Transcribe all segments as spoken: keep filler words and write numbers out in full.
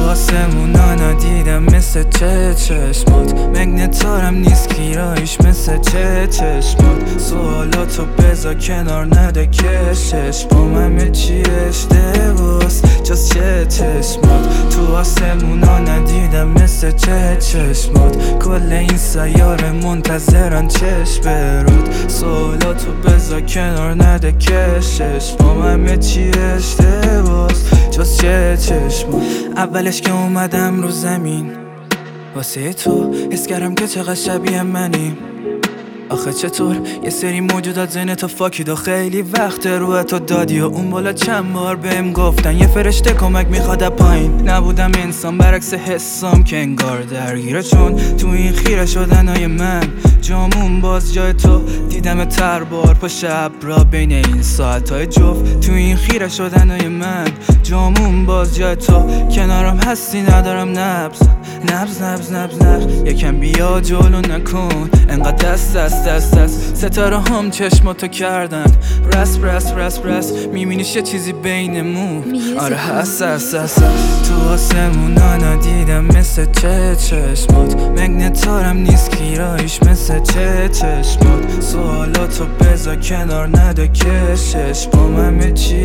آسمونا ندیدم مثل چه چشمات، مگنتارم نیست گیرایش مثل چه چشمات. سوالاتو بذار کنار نده کشش، با همه چی اشتباس جز چه چشمات. تو آسمونا ندیدم مثل چه چشمات، کل این سیاره منتظرن چشم برود. سوالاتو بذار کنار نده کشش، با همه چی اشتباس جز چه چشمات. اولش که اومدم رو زمین واسه تو حس کردم که چقدر شبیه منیم. آخه چطور یه سری موجودات ذهن تو فاکید و خیلی وقت روح تو دادی و اون بالا چند بار بهم گفتن یه فرشته کمک میخواد پایین. نبودم انسان برعکس حسام که انگار درگیره، چون تو این خیره شدنای من جامون باز جای تو دیدم تر بار پا شب را بین این ساعتهای جفت. تو این خیره شدنای من جامون باز جای تو کنارم هستی ندارم نبز نبز نبز نبز نبز. یکم بیا جلو نکن انقدر دست دست دست دست. ستاره هم چشماتو کردن رس رس رس رس، میبینیش یه چیزی بینمون آره هست هست هست. تو آسمونا ندیدم مثل چه چشمات، مگنتارم نیست گیرایش مثل چه چشمات. سوالاتو بذار کنار نده کشش، با همه چی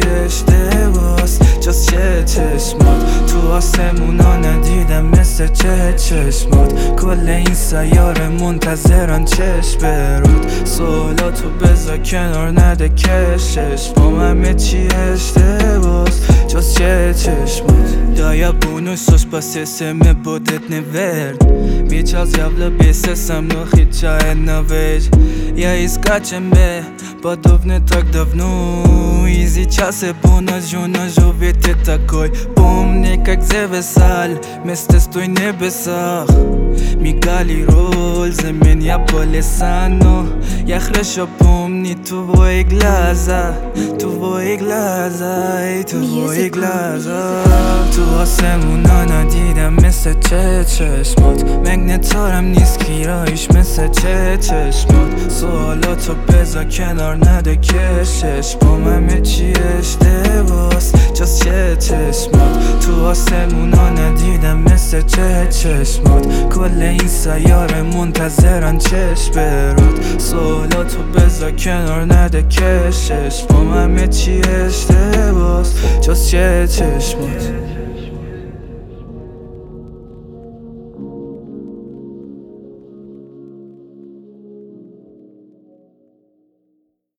اشتباس جز چه چشمات. تو آسمونا ندیدم مثل چه چشمات، کل این سیاره منتظرن چشم برود. سوالاتو بذار کنار نده کشش، با همه چی اشtebas جز چه چشmot. Da jag bor nu så spacerar med bådet neverd. Mi čas javla bese sa mnou hitja e na veç. Ja iskačem me Padovne tak davno. Easy čase puna žuna žuviti takoj. Pomni kak zeve sal Meste stoj nebesah. Migali rol zemin ja polesano. Ja хреща помни твои глаза, твои глаза, ей твои глаза. تو آسمونا ندیدم مثل چه چشمات، مگنتارم نیست گیرایش مثل چه چشمات. سوالاتو بذار کنار نده کشش، با همه چی اشتباس جز چه چشمات. تو آسمونا ندیدم مثل چه چشمات، کل این سیاره منتظرن چشم برود. سوالاتو بذار کنار نده کشش، با همه چی اشتباس جز چه چشمات.